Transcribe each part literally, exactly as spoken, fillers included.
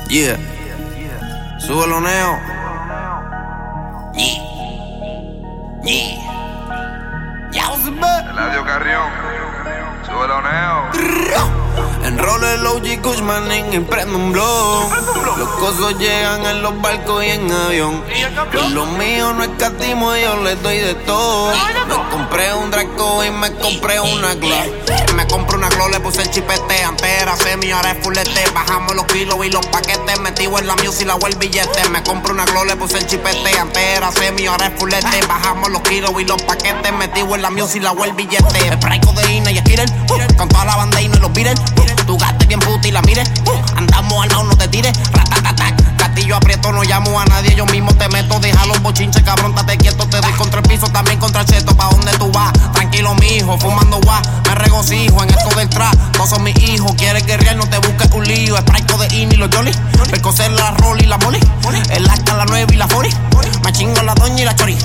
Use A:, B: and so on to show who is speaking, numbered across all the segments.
A: Yeah. Súbelo, Neo. Yeah. Yeah. Ya,
B: Eladio Carrión. Súbelo, Neo.
A: Enrolo el O G Kushman y prendo un blog. Los cosos llegan en los barcos y en avión. Por lo mío no escatimo, yo les doy de todo. Me compré un Draco y me compré una Glock. Me compré una Glock, le puse el chipete. Antes era semi, ahora es fulete. Bajamos los kilos y los paquetes. Metido en la music y la el billete. Me compré una Glock, le puse el chipete. Antes era semi, ahora es fulete. Bajamos los kilos y los paquetes. Metido en la music y la el billete. Spray, codeína y Skittle, uh, con toda la banda y no los Beatles. Uh, tu gata bien puta y la mire. Uh, andamos al lado, no te tires. Ratatatac. Gatillo aprieto, no llamo a nadie. Yo mismo te meto. Deja los bochinches, cabrón, tate quieto. Te doy contra el piso, también contra el cheto. ¿Pa' dónde tú vas? Tranquilo, mijo, fumando guá. Me regocijo en esto del trap. Todos son mis hijos. Quieres guerrear, no te busques un lío. Spray, codeína y los Jolly. Percocer la roll y la moli. El Asca, la nueve y la forty. Me chingo la doña y la chori.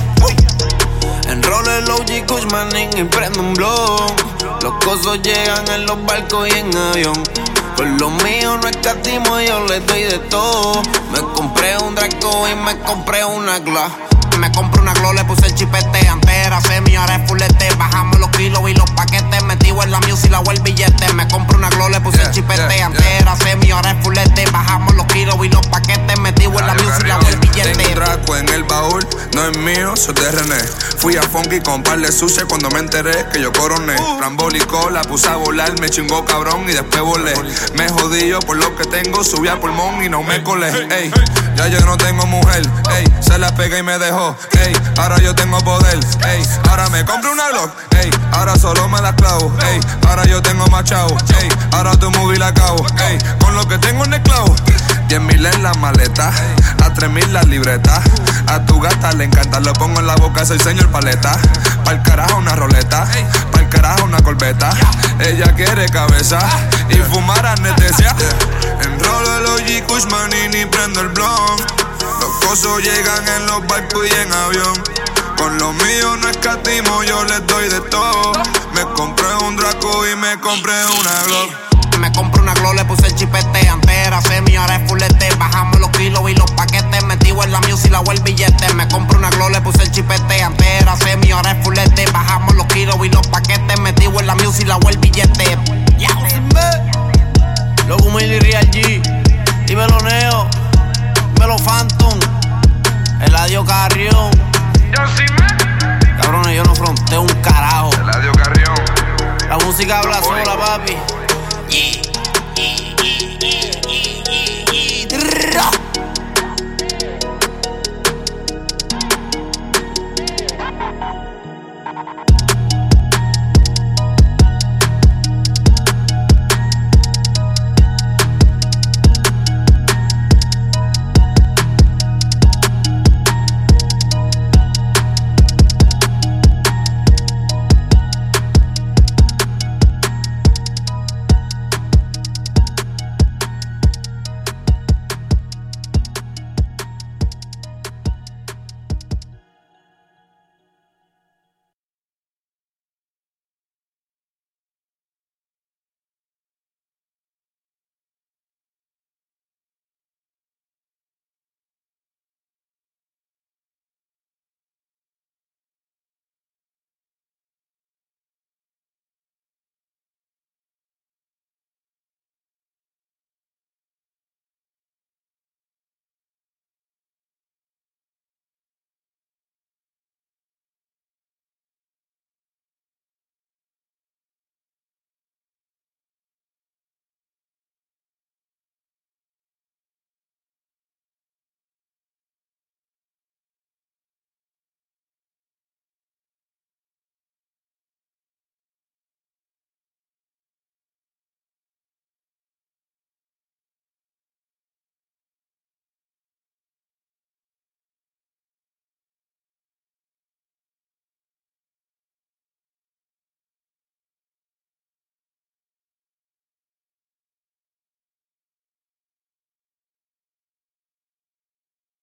A: Enrolo el O G Kushman y prendo un blog. Los cosos llegan en los barcos y en avión. Por lo mío no escatimo, yo les doy de todo. Me compré un Draco y me compré una Glock. Me compré una Glock, le puse el chipete. Antes era semi, ahora es fulete. Bajamos los kilos y los paquetes. Metido en la music y la el billete. Me compré una Glock, le puse yeah, el chipete. Yeah, Antes yeah. era semi, ahora es fulete. Bajamos los kilos y los paquetes. Metido en la music y la el billete.
B: Tengo un Draco en el baúl, no es mío, soy de René. Fui a Funky con par de sushi cuando me enteré que yo coroné. uh. Rambólico, la puse a volar, me chingó cabrón y después volé. Me jodí yo por lo que tengo, subí a pulmón y no me colé. Ey, ya yo no tengo mujer, ey, se la pegué y me dejó. Ey, ahora yo tengo poder, ey, ahora me compro una Glock. Ey, ahora solo me la clavo, ey, ahora yo tengo más chavo. Ey, ahora tu movie la acabo, ey, con lo que tengo en el clavo. Diez mil en la maleta, a tres mil la libreta. A tu gata le encanta, lo pongo en la boca, soy señor paleta. Pa'l carajo una roleta, pa'l carajo una corbeta. Ella quiere cabeza y fumar anestesia. Enrolo el O G Kushman y ni prendo el blog. Los cosos llegan en los barcos y en avión. Con lo mío no escatimo, yo les doy de todo. Me compré un Draco y me compré una Glock.
A: Me compré una Glock, le puse el chipete. Antes era semi, ahora es fulete. Bajamos los kilos y los paquetes. Metido en la music y la el billete. Me compré una Glock, le puse el chipete. Antes era semi, ahora es fulete. Bajamos los kilos y los paquetes. Metido en la music y la el billete. Ya, Loco Milly Real G. Dímelo, Neo. Dímelo, Phantom. Eladio Carrión. Cabrones, yo no fronteo un carajo.
B: Eladio Carrión.
A: La música habla sola, papi.